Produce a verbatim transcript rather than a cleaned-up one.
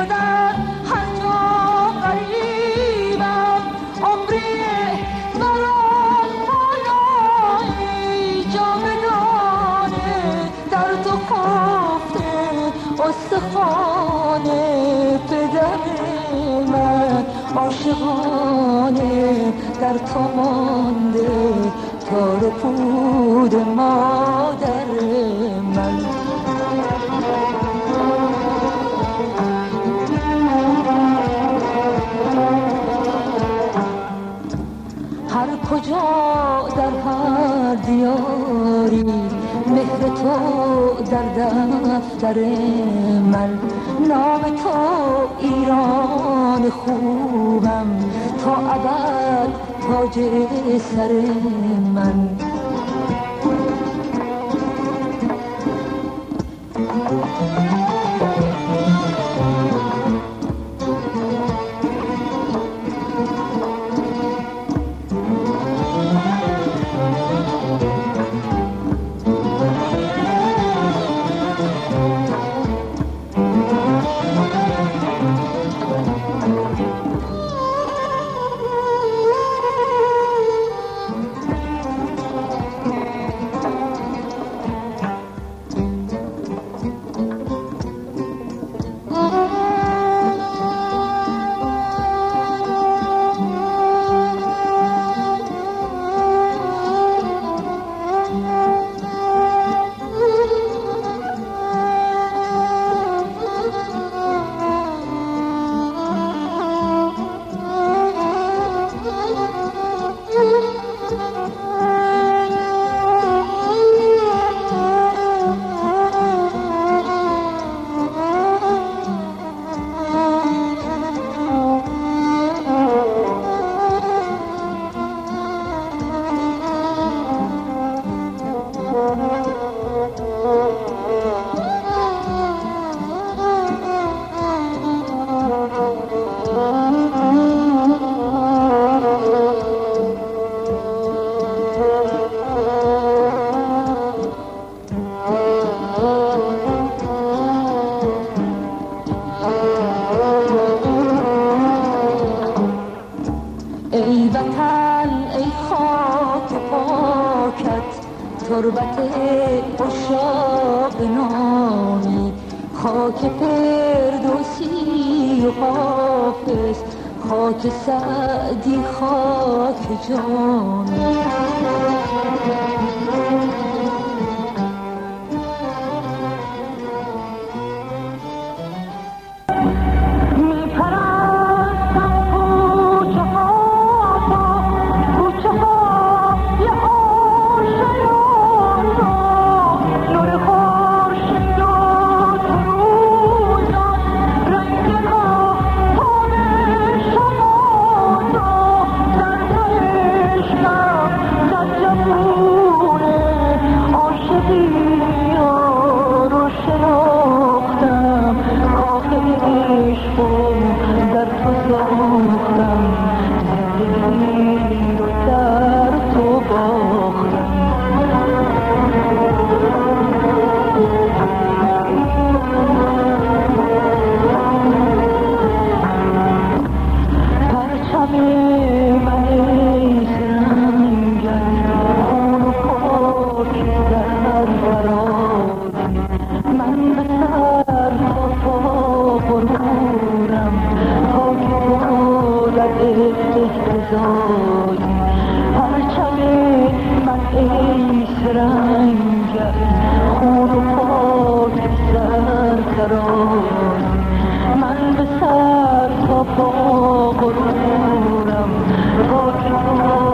در هر جا غریبم عمری برام پایانی جاودانه در تو خفته استخوان پدر من عاشقانه در تو مانده تار پود مادر من هر کجا در هر دیاری مهر تو در دفتر من نام تو ایران خوبم تا ابد تاج سر من ای وطن ای خاک پاکت تربت عشاق نامی خاک فردوسی و حافظ خاک سعدی خاک جامی پرچم من ای سرنگت خون و پاک سر قرار من به سر تا پا غرورم خاک